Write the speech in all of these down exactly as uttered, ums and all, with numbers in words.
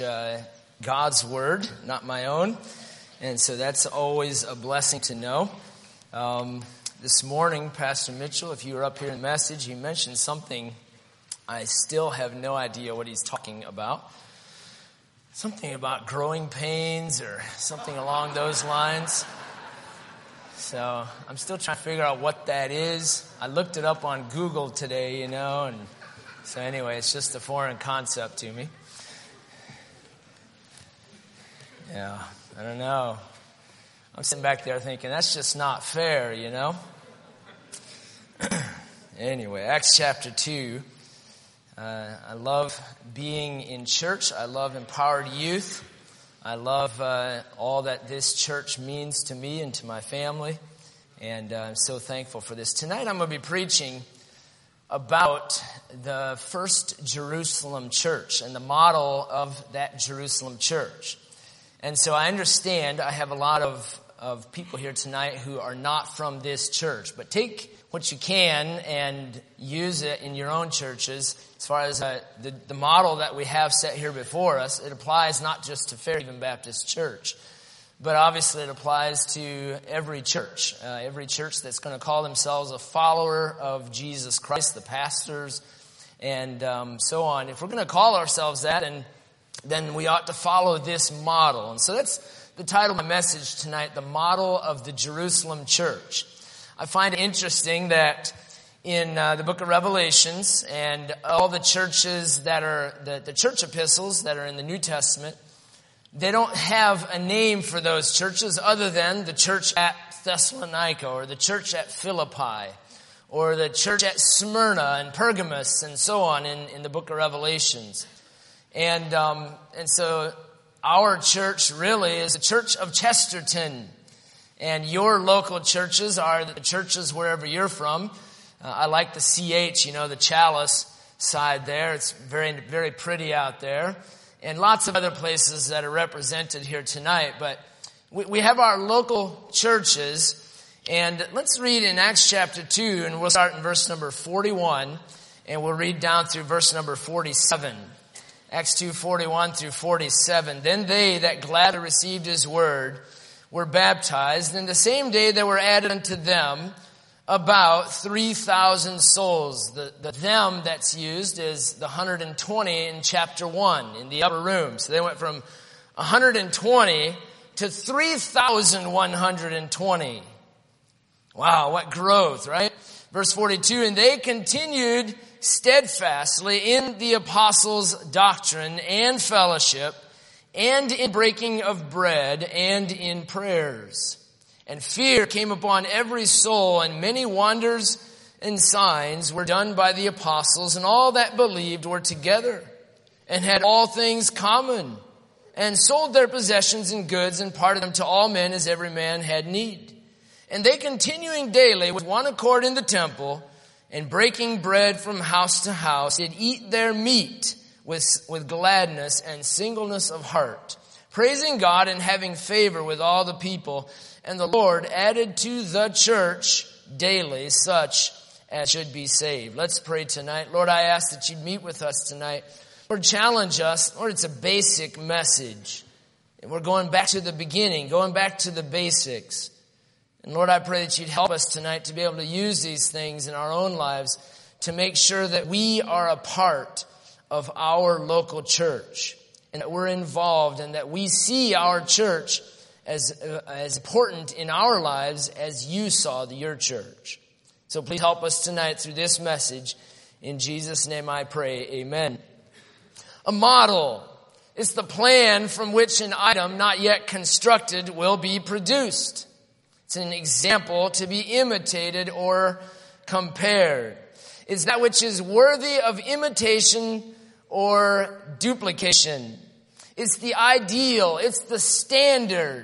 Uh, God's word, not my own. And so that's always a blessing to know. Um, this morning, Pastor Mitchell, if you were up here in the message, he mentioned something I still have no idea what he's talking about. Something about growing pains or something along those lines. So I'm still trying to figure out what that is. I looked it up on Google today, you know, and so anyway, it's just a foreign concept to me. Yeah, I don't know. I'm sitting back there thinking, that's just not fair, you know? Anyway, Acts chapter two. Uh, I love being in church. I love empowered youth. I love uh, all that this church means to me and to my family. And uh, I'm so thankful for this. Tonight I'm going to be preaching about the first Jerusalem church and the model of that Jerusalem church. And so I understand I have a lot of, of people here tonight who are not from this church. But take what you can and use it in your own churches. As far as uh, the, the model that we have set here before us, it applies not just to Fairhaven Baptist Church, but obviously it applies to every church. Uh, every church that's going to call themselves a follower of Jesus Christ, the pastors, and um, so on. If we're going to call ourselves that, and then we ought to follow this model. And so that's the title of my message tonight, the model of the Jerusalem church. I find it interesting that in uh, the book of Revelations and all the churches that are, the, the church epistles that are in the New Testament, they don't have a name for those churches other than the church at Thessalonica or the church at Philippi or the church at Smyrna and Pergamos and so on in, in the book of Revelations. And um, and so our church really is a church of Chesterton. And your local churches are the churches wherever you're from. Uh, I like the C H, you know, the chalice side there. It's very, very pretty out there. And lots of other places that are represented here tonight. But we, we have our local churches. And let's read in Acts chapter two, and we'll start in verse number forty-one. And we'll read down through verse number forty-seven. Acts two, forty-one through forty-seven. Then they that gladly received his word were baptized, and the same day there were added unto them about three thousand souls. The, the them that's used is the one hundred twenty in chapter one in the upper room. So they went from one hundred twenty to three thousand one hundred twenty. Wow, what growth, right? Verse forty-two, and they continued steadfastly in the apostles' doctrine and fellowship, and in breaking of bread, and in prayers. And fear came upon every soul, and many wonders and signs were done by the apostles, and all that believed were together, and had all things common, and sold their possessions and goods, and parted them to all men as every man had need. And they continuing daily with one accord in the temple, and breaking bread from house to house, did eat their meat with, with gladness and singleness of heart, praising God and having favor with all the people. And the Lord added to the church daily such as should be saved. Let's pray tonight. Lord, I ask that you'd meet with us tonight. Lord, challenge us. Lord, it's a basic message. And we're going back to the beginning, going back to the basics. And Lord, I pray that you'd help us tonight to be able to use these things in our own lives to make sure that we are a part of our local church and that we're involved and that we see our church as, uh, as important in our lives as you saw the, your church. So please help us tonight through this message. In Jesus' name I pray, amen. A model is the plan from which an item not yet constructed will be produced. It's an example to be imitated or compared. It's that which is worthy of imitation or duplication. It's the ideal. It's the standard.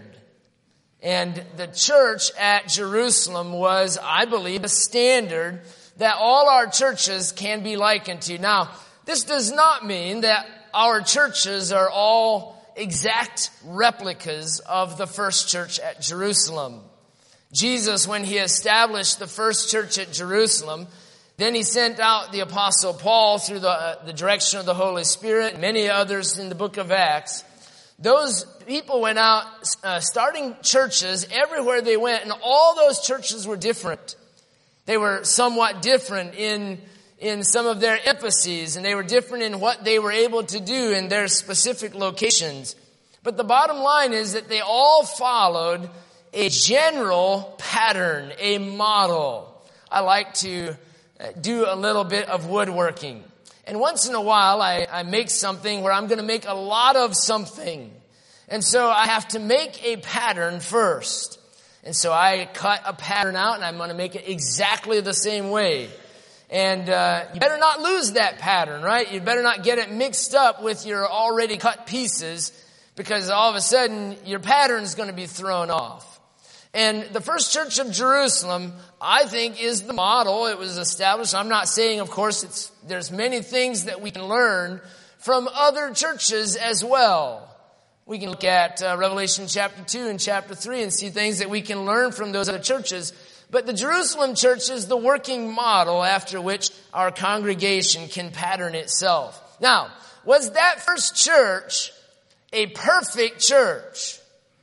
And the church at Jerusalem was, I believe, a standard that all our churches can be likened to. Now, this does not mean that our churches are all exact replicas of the first church at Jerusalem. Jesus, when he established the first church at Jerusalem, Then he sent out the Apostle Paul through the, uh, the direction of the Holy Spirit, and many others in the book of Acts. Those people went out uh, starting churches everywhere they went, and all those churches were different. They were somewhat different in in some of their emphases, and they were different in what they were able to do in their specific locations. But the bottom line is that they all followed a general pattern, a model. I like to do a little bit of woodworking. And once in a while, I, I make something where I'm going to make a lot of something. And so I have to make a pattern first. And so I cut a pattern out, and I'm going to make it exactly the same way. And uh, you better not lose that pattern, right? You better not get it mixed up with your already cut pieces, because all of a sudden your pattern is going to be thrown off. And the first church of Jerusalem, I think, is the model. It was established. I'm not saying, of course, it's there's many things that we can learn from other churches as well. We can look at uh, Revelation chapter two and chapter three and see things that we can learn from those other churches. But the Jerusalem church is the working model after which our congregation can pattern itself. Now, was that first church a perfect church?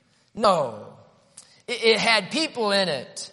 No. It, it had people in it.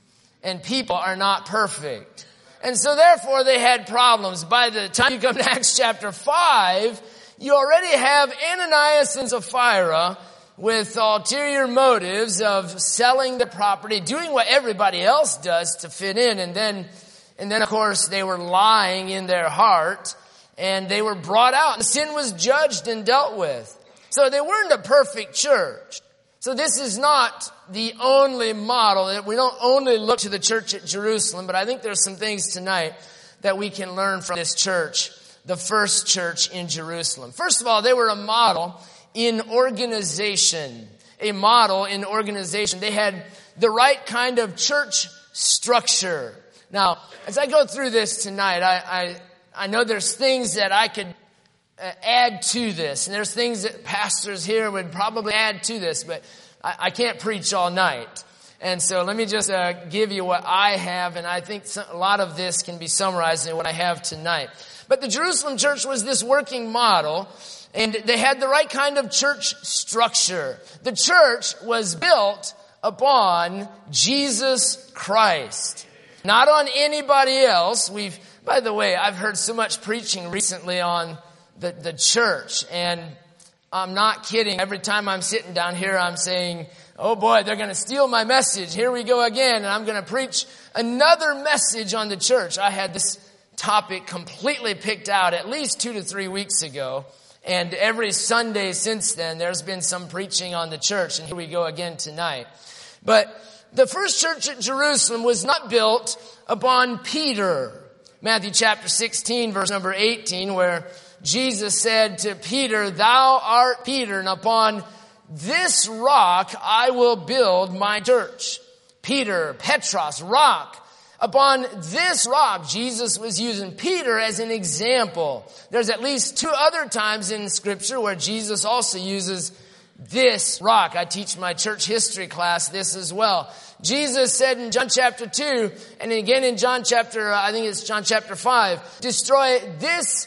And people are not perfect. And so therefore they had problems. By the time you come to Acts chapter five, you already have Ananias and Sapphira with ulterior motives of selling the property, doing what everybody else does to fit in. And then, and then of course they were lying in their heart, and they were brought out, and sin was judged and dealt with. So they weren't a perfect church. So this is not the only model. We don't only look to the church at Jerusalem, but I think there's some things tonight that we can learn from this church, the first church in Jerusalem. First of all, they were a model in organization, a model in organization. They had the right kind of church structure. Now, as I go through this tonight, I, I, I know there's things that I could uh, add to this, and there's things that pastors here would probably add to this, but I, I can't preach all night. And so let me just uh, give you what I have, and I think some, a lot of this can be summarized in what I have tonight. But the Jerusalem church was this working model, and they had the right kind of church structure. The church was built upon Jesus Christ, not on anybody else. We've, by the way, I've heard so much preaching recently on the, the church, and I'm not kidding. Every time I'm sitting down here, I'm saying, oh boy, they're going to steal my message. Here we go again, and I'm going to preach another message on the church. I had this topic completely picked out at least two to three weeks ago. And every Sunday since then, there's been some preaching on the church. And here we go again tonight. But the first church at Jerusalem was not built upon Peter. Matthew chapter sixteen, verse number eighteen, where Jesus said to Peter, "Thou art Peter, and upon this rock I will build my church." Peter, Petros, rock. Upon this rock, Jesus was using Peter as an example. There's at least two other times in Scripture where Jesus also uses this rock. I teach my church history class this as well. Jesus said in John chapter two, and again in John chapter, I think it's John chapter five, "Destroy this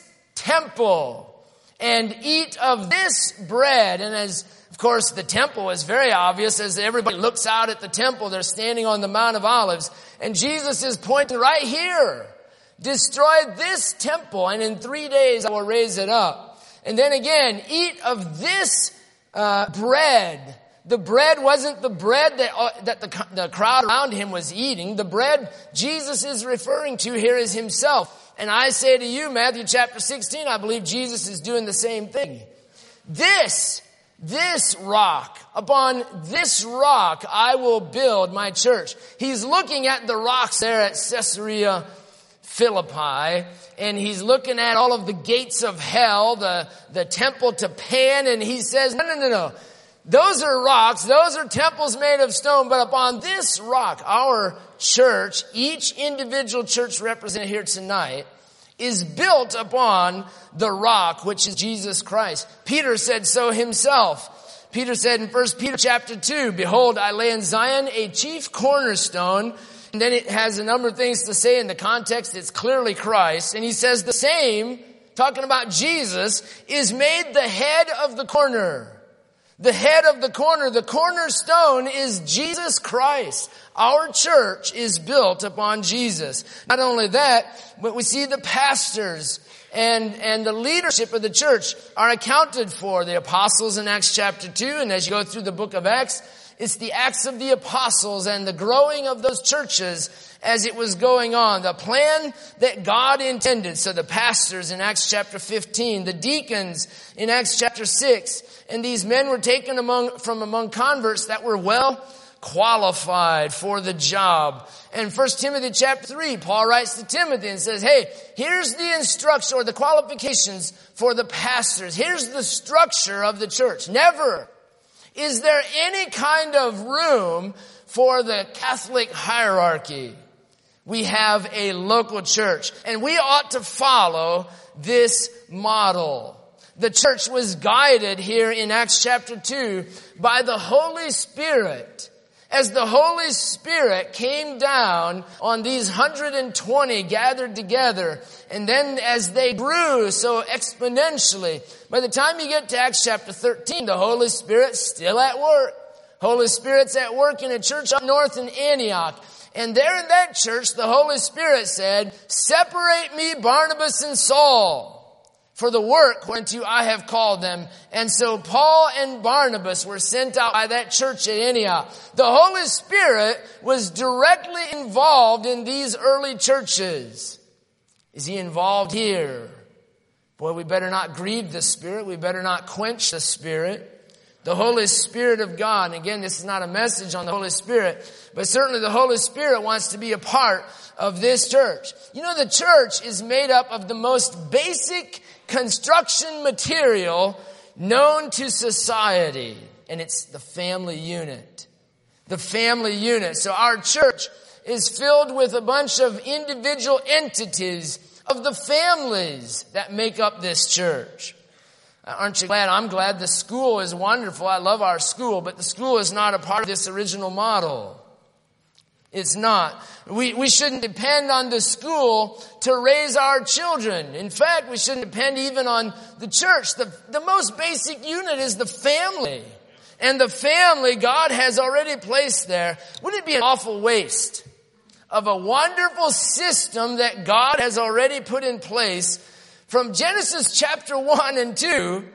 temple and eat of this bread." And as of course, the temple is very obvious. As everybody looks out at the temple, they're standing on the Mount of Olives. And Jesus is pointing right here. "Destroy this temple, and in three days I will raise it up." And then again, "Eat of this uh, bread." The bread wasn't the bread that, uh, that the, the crowd around him was eating. The bread Jesus is referring to here is himself. And I say to you, Matthew chapter sixteen, I believe Jesus is doing the same thing. This This rock, upon this rock, I will build my church. He's looking at the rocks there at Caesarea Philippi, and he's looking at all of the gates of hell, the, the temple to Pan, and he says, no, no, no, no. Those are rocks. Those are temples made of stone. But upon this rock, our church, each individual church represented here tonight, is built upon the rock, which is Jesus Christ. Peter said so himself. Peter said in First Peter chapter two, "Behold, I lay in Zion a chief cornerstone, And then it has a number of things to say in the context. It's clearly Christ. And he says the same, talking about Jesus, is made the head of the corner. The head of the corner, the cornerstone is Jesus Christ. Our church is built upon Jesus. Not only that, but we see the pastors and, and the leadership of the church are accounted for. The apostles in Acts chapter two, and as you go through the book of Acts, it's the Acts of the Apostles and the growing of those churches as it was going on. The plan that God intended. So the pastors in Acts chapter fifteen, the deacons in Acts chapter six, and these men were taken among, from among converts that were well qualified for the job. And First Timothy chapter three, Paul writes to Timothy and says, hey, here's the instruction or the qualifications for the pastors. Here's the structure of the church. Never is there any kind of room for the Catholic hierarchy. We have a local church, and we ought to follow this model. The church was guided here in Acts chapter two by the Holy Spirit. As the Holy Spirit came down on these one hundred twenty gathered together, and then as they grew so exponentially, by the time you get to Acts chapter thirteen, the Holy Spirit's still at work. Holy Spirit's at work in a church up north in Antioch. And there in that church, the Holy Spirit said, separate me, Barnabas and Saul, for the work whereunto I have called them. And so Paul and Barnabas were sent out by that church at Antioch. The Holy Spirit was directly involved in these early churches. Is he involved here? Boy, we better not grieve the Spirit. We better not quench the Spirit. The Holy Spirit of God. And again, this is not a message on the Holy Spirit, but certainly the Holy Spirit wants to be a part of this church. You know, the church is made up of the most basic construction material known to society, and it's the family unit. The family unit. So our church is filled with a bunch of individual entities of the families that make up this church. Aren't you glad? I'm glad the school is wonderful. I love our school, but the school is not a part of this original model. It's not. We, we shouldn't depend on the school to raise our children. In fact, we shouldn't depend even on the church. The, the most basic unit is the family. And the family God has already placed there. Wouldn't it be an awful waste of a wonderful system that God has already put in place from Genesis chapter one and two,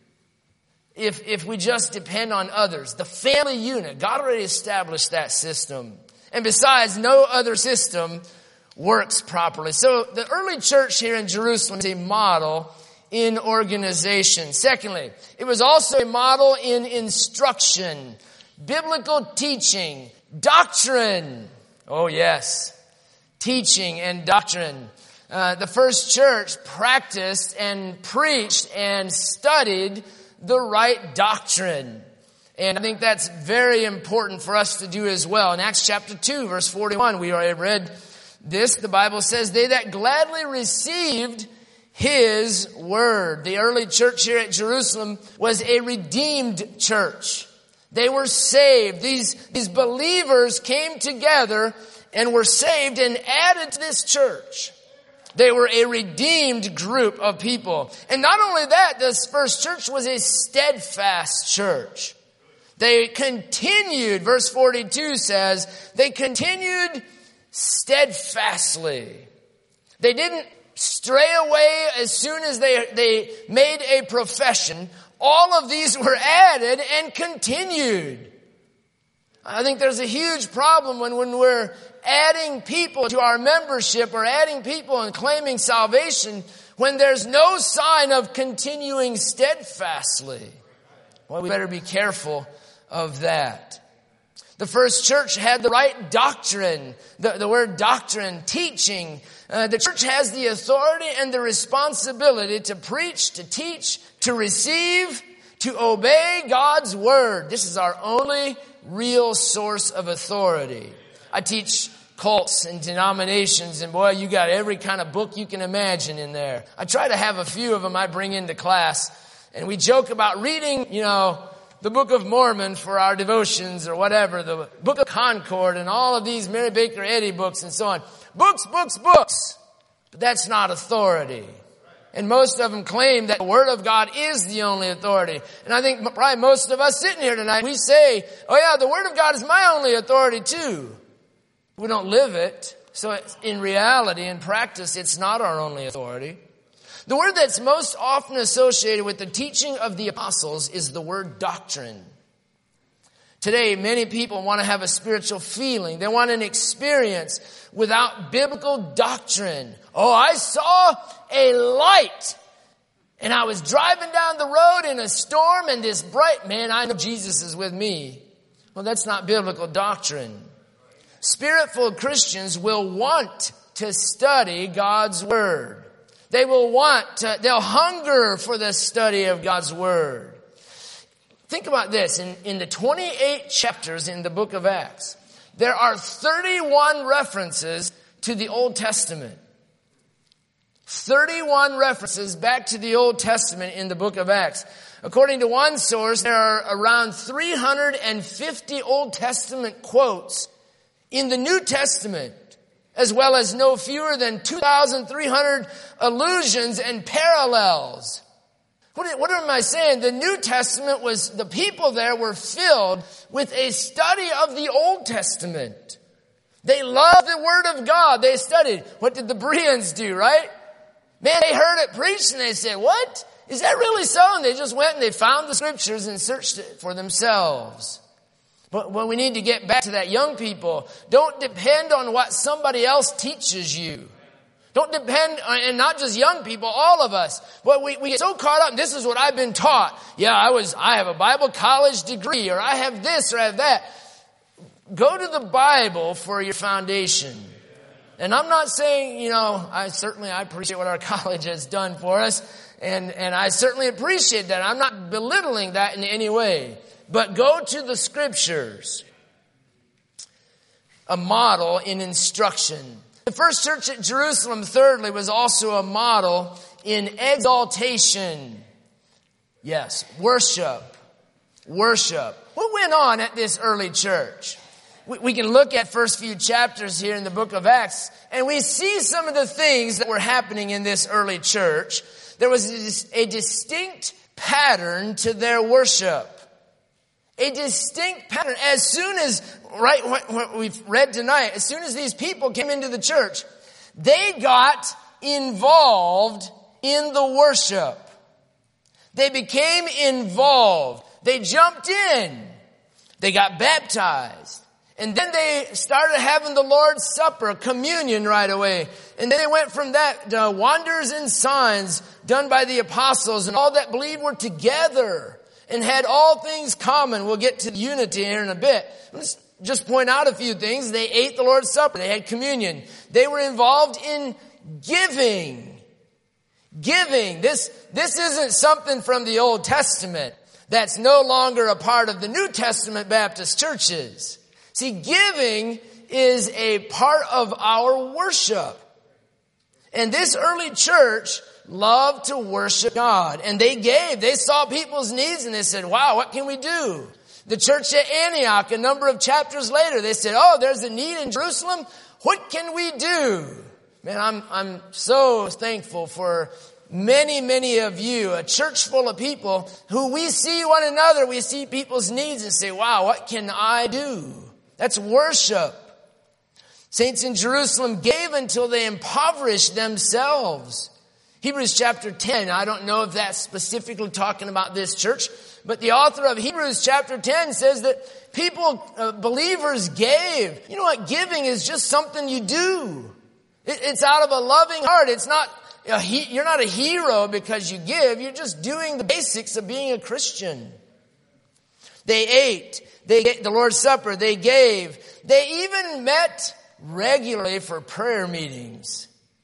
if, if we just depend on others? The family unit, God already established that system. And besides, no other system works properly. So the early church here in Jerusalem is a model in organization. Secondly, it was also a model in instruction, biblical teaching, doctrine. Oh yes, teaching and doctrine. Uh, the first church practiced and preached and studied the right doctrine. And I think that's very important for us to do as well. In Acts chapter two, verse forty-one, we already read this. The Bible says, they that gladly received his word. The early church here at Jerusalem was a redeemed church. They were saved. These, these believers came together and were saved and added to this church. They were a redeemed group of people. And not only that, this first church was a steadfast church. They continued, verse forty-two says, they continued steadfastly. They didn't stray away as soon as they, they made a profession. All of these were added and continued. I think there's a huge problem when, when we're adding people to our membership or adding people and claiming salvation when there's no sign of continuing steadfastly. Well, we better be careful of that. The first church had the right doctrine. The, the word doctrine, teaching. Uh, the church has the authority and the responsibility to preach, to teach, to receive, to obey God's word. This is our only real source of authority. I teach cults and denominations, and boy, you got every kind of book you can imagine in there. I try to have a few of them I bring into class, and we joke about reading, you know, the Book of Mormon for our devotions or whatever, the Book of Concord and all of these Mary Baker Eddy books and so on. Books, books, books. But that's not authority. And most of them claim that the Word of God is the only authority. And I think probably most of us sitting here tonight, we say, oh yeah, the Word of God is my only authority too. We don't live it. So in reality, in practice, it's not our only authority. The word that's most often associated with the teaching of the apostles is the word doctrine. Today, many people want to have a spiritual feeling. They want an experience without biblical doctrine. Oh, I saw a light and I was driving down the road in a storm and this bright, man, I know Jesus is with me. Well, that's not biblical doctrine. Spirit-filled Christians will want to study God's Word. They will want to, they'll hunger for the study of God's Word. Think about this. In, in the twenty-eight chapters in the book of Acts, there are thirty-one references to the Old Testament. thirty-one references back to the Old Testament in the book of Acts. According to one source, there are around three hundred fifty Old Testament quotes in the New Testament, as well as no fewer than two thousand three hundred allusions and parallels. What, what am I saying? The New Testament was, the people there were filled with a study of the Old Testament. They loved the Word of God. They studied. What did the Bereans do, right? Man, they heard it preached and they said, what? Is that really so? And they just went and they found the Scriptures and searched it for themselves. But when we need to get back to that, young people, don't depend on what somebody else teaches you. Don't depend on, and not just young people, all of us. But we, we get so caught up, this is what I've been taught. Yeah, I was, I have a Bible college degree, or I have this, or I have that. Go to the Bible for your foundation. And I'm not saying, you know, I certainly, I appreciate what our college has done for us. And, and I certainly appreciate that. I'm not belittling that in any way. But go to the Scriptures, a model in instruction. The first church at Jerusalem, thirdly, was also a model in exaltation. Yes, worship. Worship. What went on at this early church? We, we can look at first few chapters here in the book of Acts, and we see some of the things that were happening in this early church. There was a distinct pattern to their worship. A distinct pattern. As soon as, right, what, what we've read tonight, as soon as these people came into the church, they got involved in the worship. They became involved. They jumped in. They got baptized. And then they started having the Lord's Supper, communion right away. And then they went from that to wonders and signs done by the apostles, and all that believed were together and had all things common. We'll get to the unity here in a bit. Let's just point out a few things. They ate the Lord's Supper. They had communion. They were involved in giving. Giving. This, this isn't something from the Old Testament that's no longer a part of the New Testament Baptist churches. See, giving is a part of our worship. And this early church loved to worship God. And they gave. They saw people's needs and they said, wow, what can we do? The church at Antioch, a number of chapters later, they said, oh, there's a need in Jerusalem. What can we do? Man, I'm, I'm so thankful for many, many of you, a church full of people who we see one another. We see people's needs and say, wow, what can I do? That's worship. Saints in Jerusalem gave until they impoverished themselves. Hebrews chapter ten, I don't know if that's specifically talking about this church, but the author of Hebrews chapter ten says that people, uh, believers gave. You know what? Giving is just something you do. It, it's out of a loving heart. It's not, a he, you're not a hero because you give. You're just doing the basics of being a Christian. They ate. They ate the Lord's Supper. They gave. They even met regularly for prayer meetings.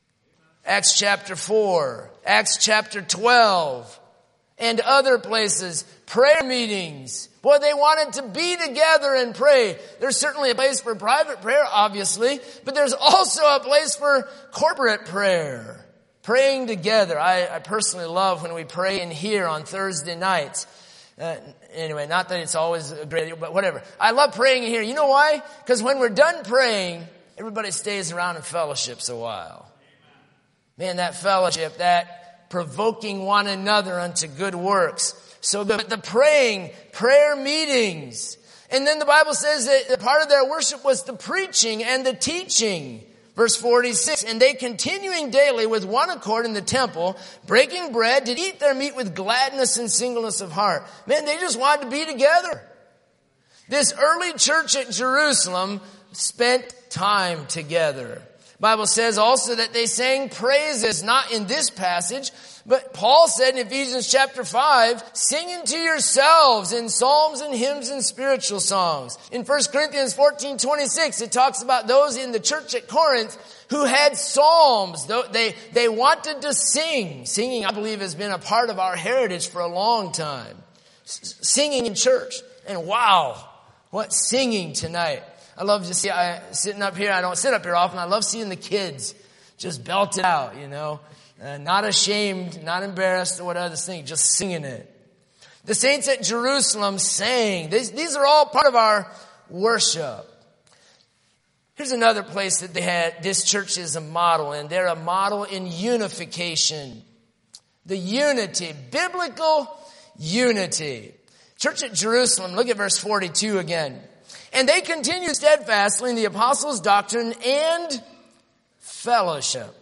Acts chapter four, Acts chapter twelve, and other places, prayer meetings. Boy, they wanted to be together and pray. There's certainly a place for private prayer, obviously, but there's also a place for corporate prayer. Praying together. I, I personally love when we pray in here on Thursday nights. Uh, anyway, not that it's always a great, but whatever. I love praying in here. You know why? Because when we're done praying, everybody stays around and fellowships a while. Man, that fellowship, that provoking one another unto good works. So good. But the praying, prayer meetings. And then the Bible says that part of their worship was the preaching and the teaching. Verse forty-six, and they continuing daily with one accord in the temple, breaking bread, did eat their meat with gladness and singleness of heart. Man, they just wanted to be together. This early church at Jerusalem spent time together. The Bible says also that they sang praises, not in this passage, but Paul said in Ephesians chapter five, singing to yourselves in psalms and hymns and spiritual songs. In First Corinthians fourteen twenty-six, it talks about those in the church at Corinth who had psalms. They, they wanted to sing. Singing, I believe, has been a part of our heritage for a long time. S- singing in church. And wow, what singing tonight. I love to see, I, sitting up here, I don't sit up here often, I love seeing the kids just belt it out, you know. Uh, not ashamed, not embarrassed or what others think, just singing it. The saints at Jerusalem sang. These, these are all part of our worship. Here's another place that they had, this church is a model, and they're a model in unification. The unity, biblical unity. Church at Jerusalem, look at verse forty-two again. And they continued steadfastly in the apostles' doctrine and fellowship.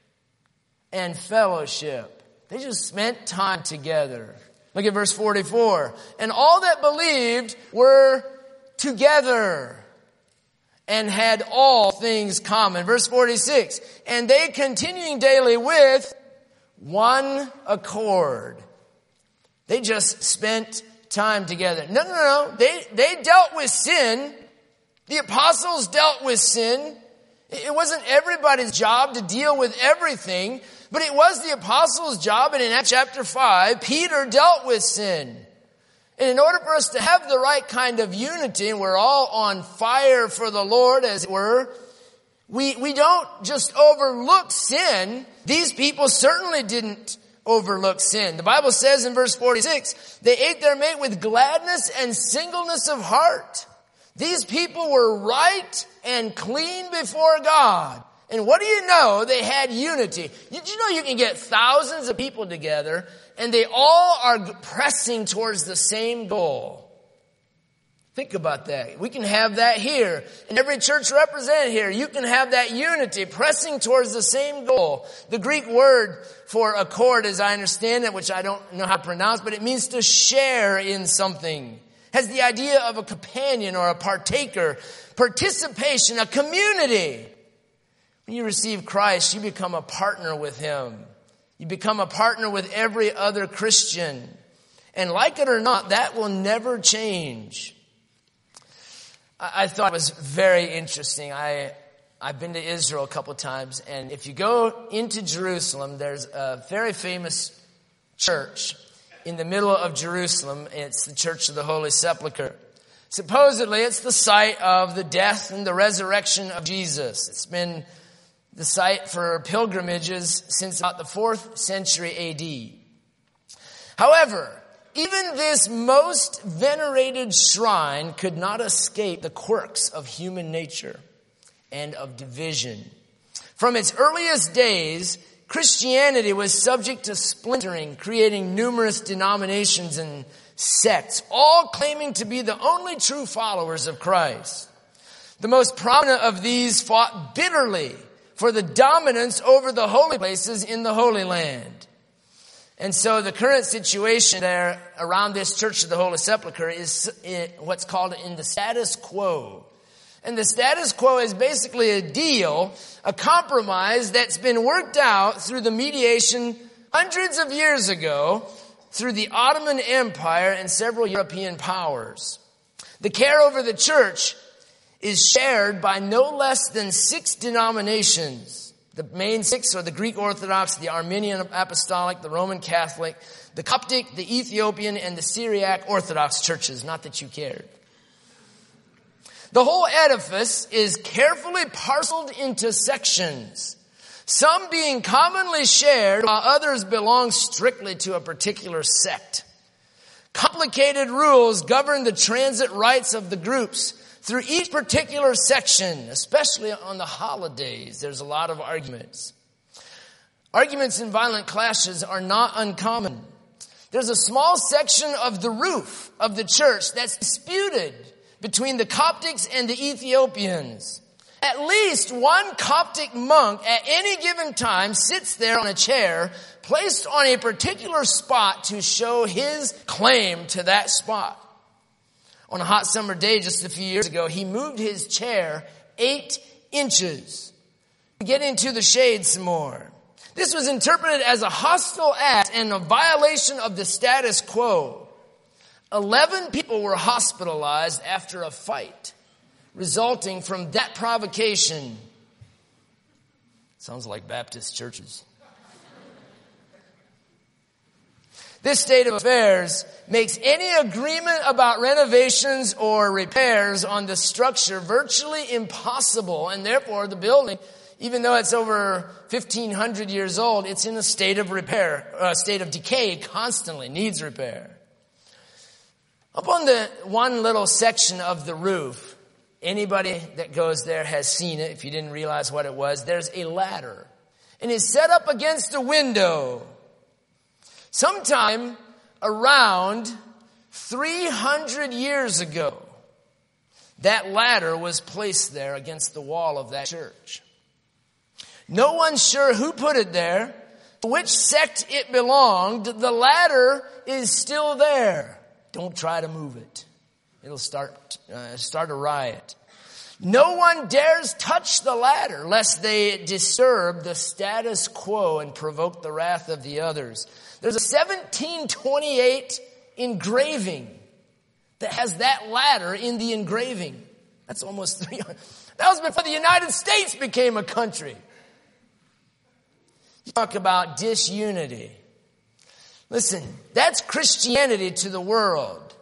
And fellowship. They just spent time together. Look at verse forty-four. And all that believed were together and had all things common. Verse forty-six. And they continuing daily with one accord. They just spent time together. No, no, no. They, they dealt with sin. The apostles dealt with sin. It wasn't everybody's job to deal with everything, but it was the apostles' job. And in Acts chapter five, Peter dealt with sin. And in order for us to have the right kind of unity, and we're all on fire for the Lord, as it were, we, we don't just overlook sin. These people certainly didn't overlook sin. The Bible says in verse forty-six, they ate their meat with gladness and singleness of heart. These people were right and clean before God. And what do you know? They had unity. Did you know you can get thousands of people together and they all are pressing towards the same goal? Think about that. We can have that here. In every church represented here, you can have that unity pressing towards the same goal. The Greek word for accord, as I understand it, which I don't know how to pronounce, but it means to share in something. Has the idea of a companion or a partaker, participation, a community. When you receive Christ, you become a partner with Him. You become a partner with every other Christian. And like it or not, that will never change. I thought it was very interesting. I, I've been to Israel a couple of times, and if you go into Jerusalem, there's a very famous church in the middle of Jerusalem. It's the Church of the Holy Sepulchre. Supposedly, it's the site of the death and the resurrection of Jesus. It's been the site for pilgrimages since about the fourth century A D. However, even this most venerated shrine could not escape the quirks of human nature and of division. From its earliest days, Christianity was subject to splintering, creating numerous denominations and sects, all claiming to be the only true followers of Christ. The most prominent of these fought bitterly for the dominance over the holy places in the Holy Land. And so the current situation there around this Church of the Holy Sepulchre is what's called in the status quo. And the status quo is basically a deal, a compromise that's been worked out through the mediation hundreds of years ago through the Ottoman Empire and several European powers. The care over the church is shared by no less than six denominations. The main six are the Greek Orthodox, the Armenian Apostolic, the Roman Catholic, the Coptic, the Ethiopian, and the Syriac Orthodox churches. Not that you cared. The whole edifice is carefully parceled into sections, some being commonly shared while others belong strictly to a particular sect. Complicated rules govern the transit rights of the groups through each particular section, especially on the holidays. There's a lot of arguments. Arguments and violent clashes are not uncommon. There's a small section of the roof of the church that's disputed between the Coptics and the Ethiopians. At least one Coptic monk at any given time sits there on a chair placed on a particular spot to show his claim to that spot. On a hot summer day just a few years ago, he moved his chair eight inches to get into the shade some more. This was interpreted as a hostile act and a violation of the status quo. Eleven people were hospitalized after a fight resulting from that provocation. Sounds like Baptist churches. This state of affairs makes any agreement about renovations or repairs on the structure virtually impossible, and therefore the building, even though it's over fifteen hundred years old, it's in a state of repair, a state of decay constantly, needs repair. Up on the one little section of the roof, anybody that goes there has seen it. If you didn't realize what it was, there's a ladder, and it's set up against a window. Sometime around three hundred years ago, that ladder was placed there against the wall of that church. No one's sure who put it there, to which sect it belonged. The ladder is still there. Don't try to move it. It'll start, uh, start a riot. No one dares touch the ladder lest they disturb the status quo and provoke the wrath of the others. There's a seventeen twenty-eight engraving that has that ladder in the engraving. That's almost three hundred. That was before the United States became a country. You talk about disunity. Listen, that's Christianity to the world.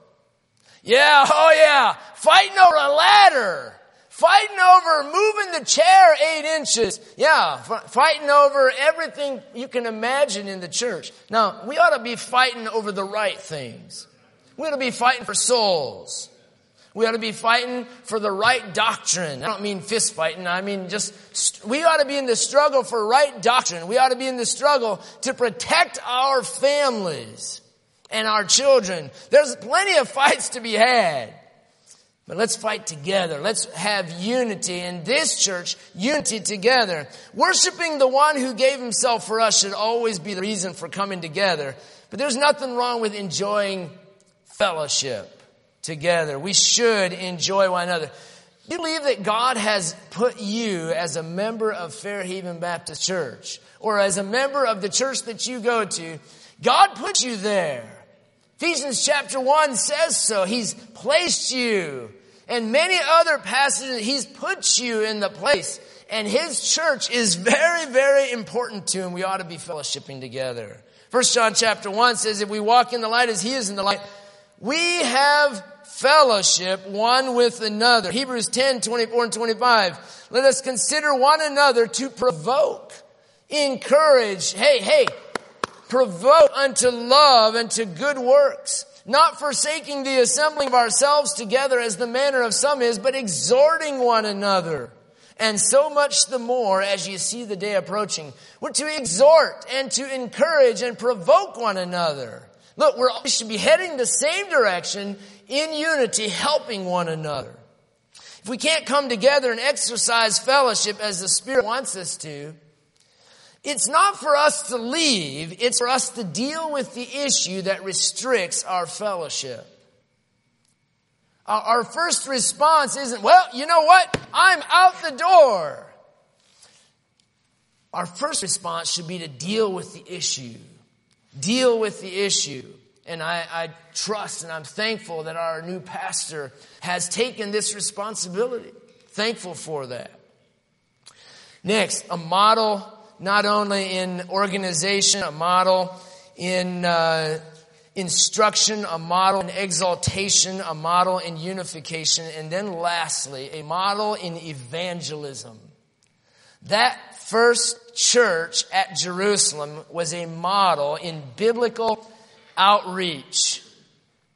Yeah, oh yeah, fighting over a ladder. Fighting over moving the chair eight inches. Yeah, f- fighting over everything you can imagine in the church. Now, we ought to be fighting over the right things. We ought to be fighting for souls. We ought to be fighting for the right doctrine. I don't mean fist fighting. I mean just, st- we ought to be in the struggle for right doctrine. We ought to be in the struggle to protect our families and our children. There's plenty of fights to be had. But let's fight together. Let's have unity in this church, unity together. Worshiping the one who gave himself for us should always be the reason for coming together. But there's nothing wrong with enjoying fellowship together. We should enjoy one another. Do you believe that God has put you as a member of Fairhaven Baptist Church or as a member of the church that you go to? God put you there. Ephesians chapter one says so. He's placed you. And many other passages, he's put you in the place. And his church is very, very important to him. We ought to be fellowshipping together. First John chapter one says, if we walk in the light as he is in the light, we have fellowship one with another. Hebrews ten, twenty-four and twenty-five. Let us consider one another to provoke, encourage. Hey, hey. Provoke unto love and to good works, not forsaking the assembling of ourselves together as the manner of some is, but exhorting one another. And so much the more as you see the day approaching. We're to exhort and to encourage and provoke one another. Look, we're, we should be heading the same direction in unity, helping one another. If we can't come together and exercise fellowship as the Spirit wants us to, it's not for us to leave, it's for us to deal with the issue that restricts our fellowship. Our first response isn't, well, you know what? I'm out the door. Our first response should be to deal with the issue. Deal with the issue. And I, I trust and I'm thankful that our new pastor has taken this responsibility. Thankful for that. Next, a model not only in organization, a model in uh, instruction, a model in exaltation, a model in unification, and then lastly, a model in evangelism. That first church at Jerusalem was a model in biblical outreach.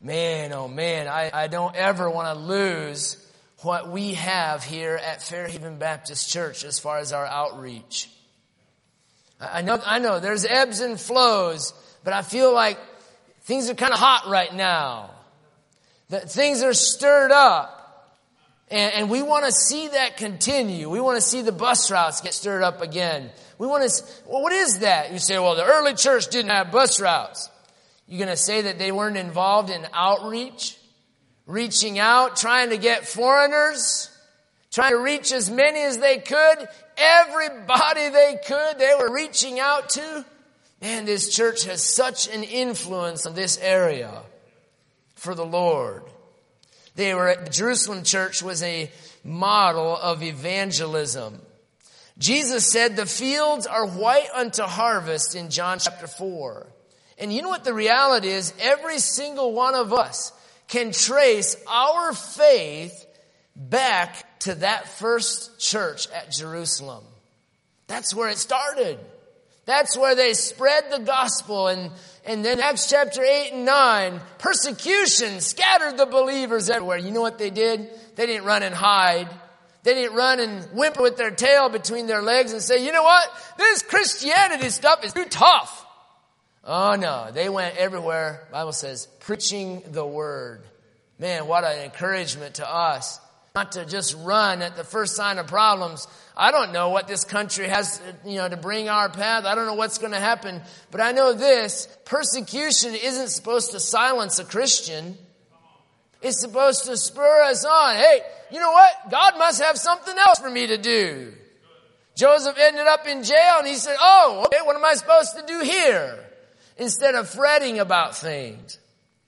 man, oh man, I, I don't ever want to lose what we have here at Fairhaven Baptist Church as far as our outreach. I know, I know there's ebbs and flows, but I feel like things are kind of hot right now. That things are stirred up. And, and we want to see that continue. We want to see the bus routes get stirred up again. We want to, well, what is that? You say, well, the early church didn't have bus routes. You're going to say that they weren't involved in outreach? Reaching out, trying to get foreigners? Trying to reach as many as they could? Everybody they could, they were reaching out to? Man, this church has such an influence on this area for the Lord. They were at the Jerusalem church was a model of evangelism. Jesus said the fields are white unto harvest in John chapter four. And you know what the reality is? Every single one of us can trace our faith back to that first church at Jerusalem. That's where it started. That's where they spread the gospel. And, and then Acts chapter eight and nine, persecution scattered the believers everywhere. You know what they did? They didn't run and hide. They didn't run and whimper with their tail between their legs and say, you know what? This Christianity stuff is too tough. Oh no, they went everywhere. The Bible says, preaching the word. Man, what an encouragement to us. Not to just run at the first sign of problems. I don't know what this country has, you know, to bring our path. I don't know what's going to happen. But I know this, persecution isn't supposed to silence a Christian. It's supposed to spur us on. Hey, you know what? God must have something else for me to do. Joseph ended up in jail and he said, oh, okay, what am I supposed to do here? Instead of fretting about things.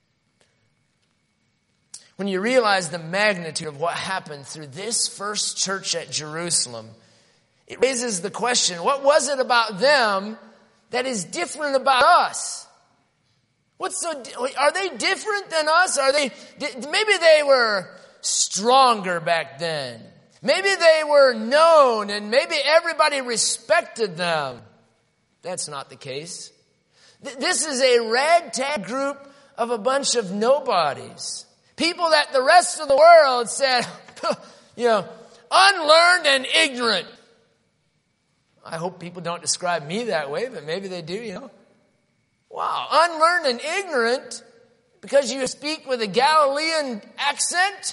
When you realize the magnitude of what happened through this first church at Jerusalem, it raises the question, what was it about them that is different about us? What's so, are they different than us? Are they, maybe they were stronger back then. Maybe they were known and maybe everybody respected them. That's not the case. This is a ragtag group of a bunch of nobodies. People that the rest of the world said, you know, unlearned and ignorant. I hope people don't describe me that way, but maybe they do, you know. Wow, unlearned and ignorant because you speak with a Galilean accent?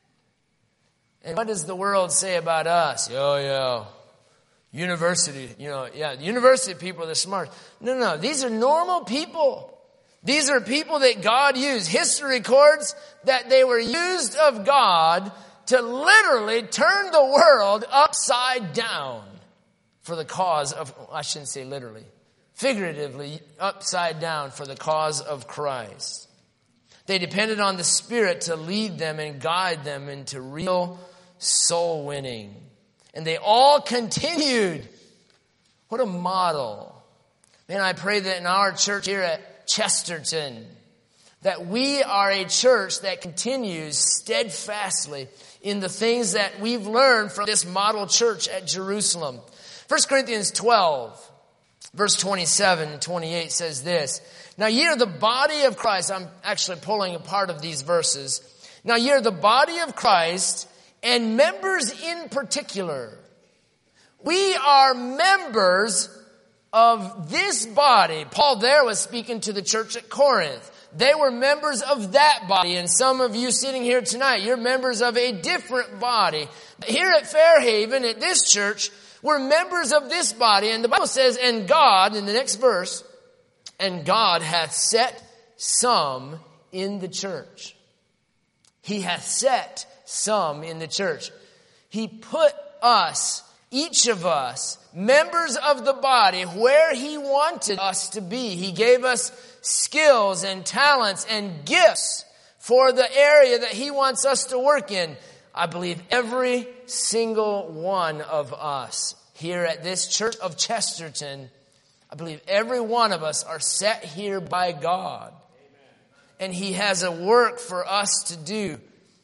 And what does the world say about us? Oh, yeah, university, you know, yeah, university people are the smart. No, no, these are normal people. These are people that God used. History records that they were used of God to literally turn the world upside down for the cause of, I shouldn't say literally, figuratively upside down for the cause of Christ. They depended on the Spirit to lead them and guide them into real soul winning. And they all continued. What a model. Man, I pray that in our church here at Chesterton, that we are a church that continues steadfastly in the things that we've learned from this model church at Jerusalem. First Corinthians twelve, verse twenty-seven and twenty-eight says this. Now ye are the body of Christ. I'm actually pulling a part of these verses. Now ye are the body of Christ and members in particular. We are members of this body. Paul there was speaking to the church at Corinth. They were members of that body. And some of you sitting here tonight, you're members of a different body. Here at Fairhaven, at this church, we're members of this body. And the Bible says, and God, in the next verse, and God hath set some in the church. He hath set some in the church. He put us, each of us, members of the body, where He wanted us to be. He gave us skills and talents and gifts for the area that He wants us to work in. I believe every single one of us here at this church of Chesterton, I believe every one of us are set here by God. And He has a work for us to do.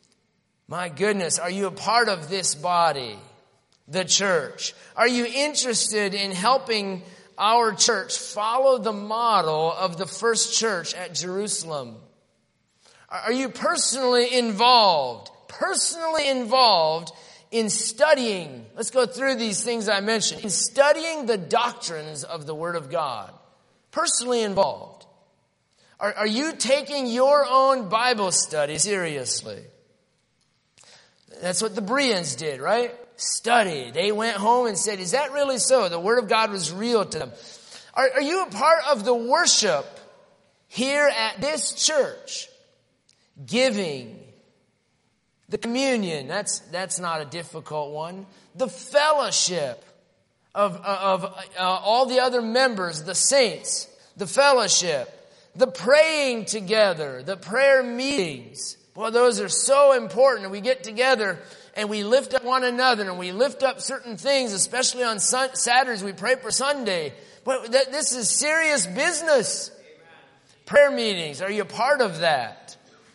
My goodness, are you a part of this body? The church. Are you interested in helping our church follow the model of the first church at Jerusalem? Are you personally involved, personally involved in studying? Let's go through these things I mentioned. In studying the doctrines of the Word of God. Personally involved. Are, are you taking your own Bible study seriously? That's what the Bereans did, right? Study. They went home and said, is that really so? The Word of God was real to them. Are, are you a part of the worship here at this church? Giving. The communion. That's, that's not a difficult one. The fellowship of, of uh, all the other members, the saints. The fellowship. The praying together. The prayer meetings. Well, those are so important. We get together and we lift up one another and we lift up certain things, especially on sun- Saturdays. We pray for Sunday. But th- this is serious business. Amen. Prayer meetings. Are you a part of that?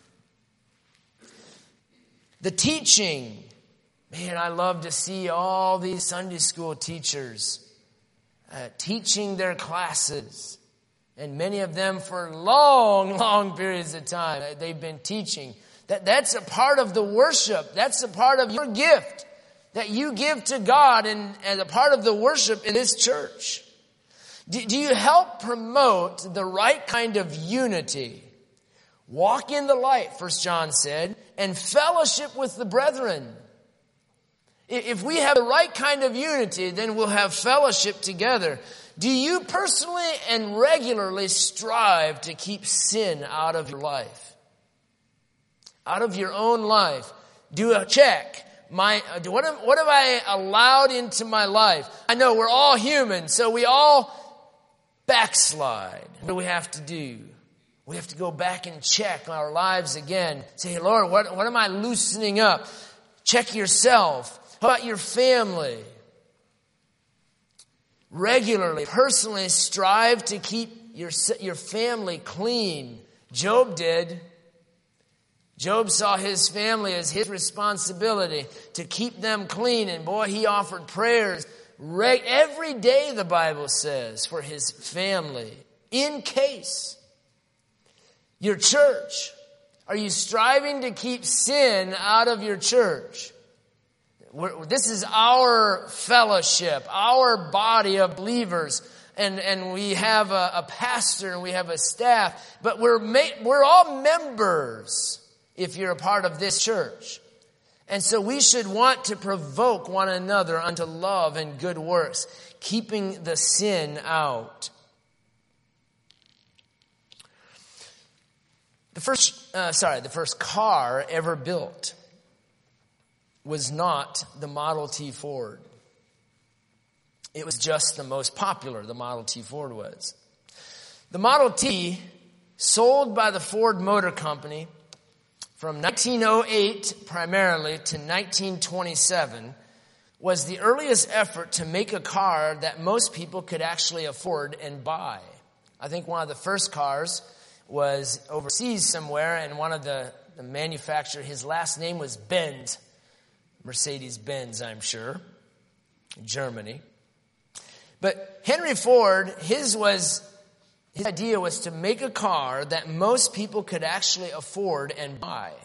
The teaching. Man, I love to see all these Sunday school teachers uh, teaching their classes. And many of them for long, long periods of time. They've been teaching. That, that's a part of the worship. That's a part of your gift that you give to God and as a part of the worship in this church. Do, do you help promote the right kind of unity? Walk in the light, First John said, and fellowship with the brethren. If we have the right kind of unity, then we'll have fellowship together. Do you personally and regularly strive to keep sin out of your life? Out of your own life. Do a check. My, what, am, what have I allowed into my life? I know we're all human, so we all backslide. What do we have to do? We have to go back and check our lives again. Say, Lord, what, what am I loosening up? Check yourself. How about your family? Regularly, personally strive to keep your, your family clean. Job did. Job saw his family as his responsibility to keep them clean. And boy, he offered prayers every day, the Bible says, for his family. In case. Your church. Are you striving to keep sin out of your church? We're, this is our fellowship, our body of believers. And, and we have a, a pastor and we have a staff. But we're, ma- we're all members if you're a part of this church. And so we should want to provoke one another unto love and good works, keeping the sin out. The first, uh, sorry, the first car ever built was not the Model T Ford. It was just the most popular, the Model T Ford was. The Model T, sold by the Ford Motor Company from nineteen oh eight primarily to nineteen twenty-seven, was the earliest effort to make a car that most people could actually afford and buy. I think one of the first cars was overseas somewhere, and one of the, the manufacturer, his last name was Benz. Mercedes-Benz, I'm sure. Germany. But Henry Ford, his was, his idea was to make a car that most people could actually afford and buy.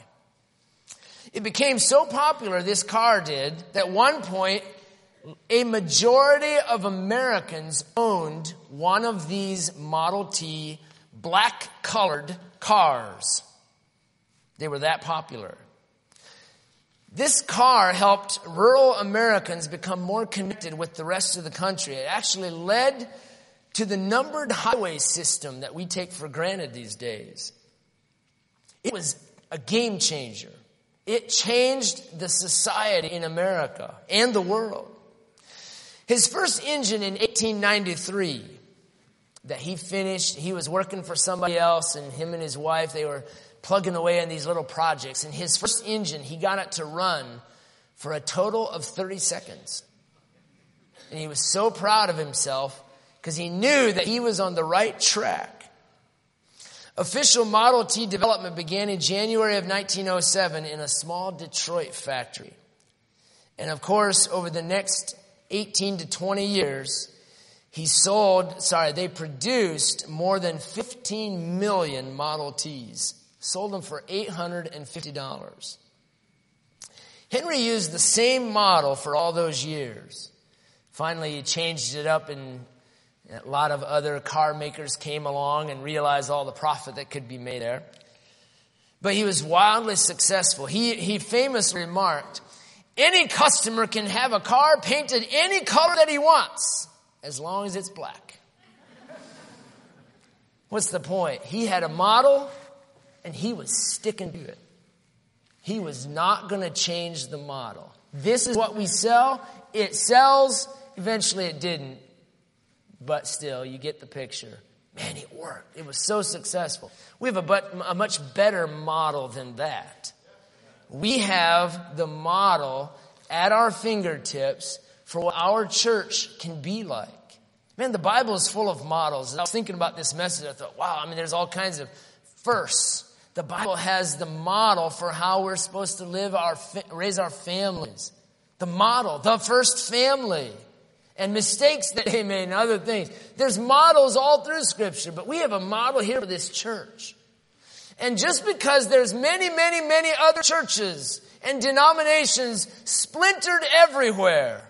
It became so popular, this car did, that at one point, a majority of Americans owned one of these Model T black-colored cars. They were that popular. This car helped rural Americans become more connected with the rest of the country. It actually led to the numbered highway system that we take for granted these days. It was a game changer. It changed the society in America and the world. His first engine in eighteen ninety-three that he finished, he was working for somebody else, and him and his wife, they were plugging away on these little projects. And his first engine, he got it to run for a total of thirty seconds. And he was so proud of himself because he knew that he was on the right track. Official Model T development began in January of nineteen oh seven in a small Detroit factory. And of course, over the next eighteen to twenty years, he sold, sorry, they produced more than fifteen million Model Ts. Sold them for eight hundred fifty dollars. Henry used the same model for all those years. Finally, he changed it up, and a lot of other car makers came along and realized all the profit that could be made there. But he was wildly successful. He, he famously remarked, any customer can have a car painted any color that he wants, as long as it's black. What's the point? He had a model, and he was sticking to it. He was not going to change the model. This is what we sell. It sells. Eventually it didn't. But still, you get the picture. Man, it worked. It was so successful. We have a, but, a much better model than that. We have the model at our fingertips for what our church can be like. Man, the Bible is full of models. I was thinking about this message. I thought, wow, I mean, there's all kinds of firsts. The Bible has the model for how we're supposed to live our, raise our families. The model, the first family. And mistakes that they made and other things. There's models all through Scripture, but we have a model here for this church. And just because there's many, many, many other churches and denominations splintered everywhere,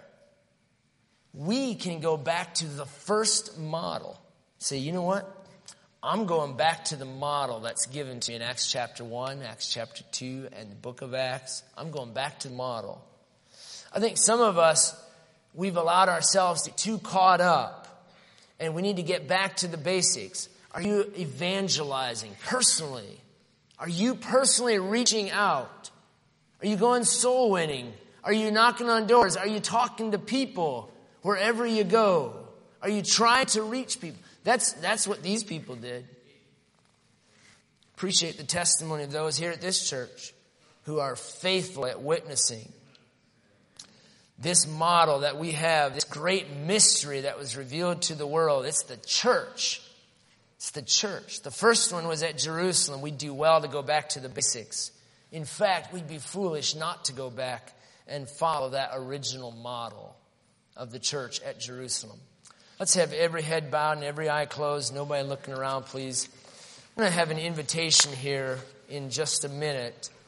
we can go back to the first model. Say, you know what? I'm going back to the model that's given to me in Acts chapter one, Acts chapter two, and the book of Acts. I'm going back to the model. I think some of us, we've allowed ourselves to get too caught up, and we need to get back to the basics. Are you evangelizing personally? Are you personally reaching out? Are you going soul winning? Are you knocking on doors? Are you talking to people wherever you go? Are you trying to reach people? That's, that's what these people did. Appreciate the testimony of those here at this church who are faithful at witnessing. This model that we have, this great mystery that was revealed to the world, it's the church. It's the church. The first one was at Jerusalem. We'd do well to go back to the basics. In fact, we'd be foolish not to go back and follow that original model of the church at Jerusalem. Let's have every head bowed and every eye closed. Nobody looking around, please. I'm going to have an invitation here in just a minute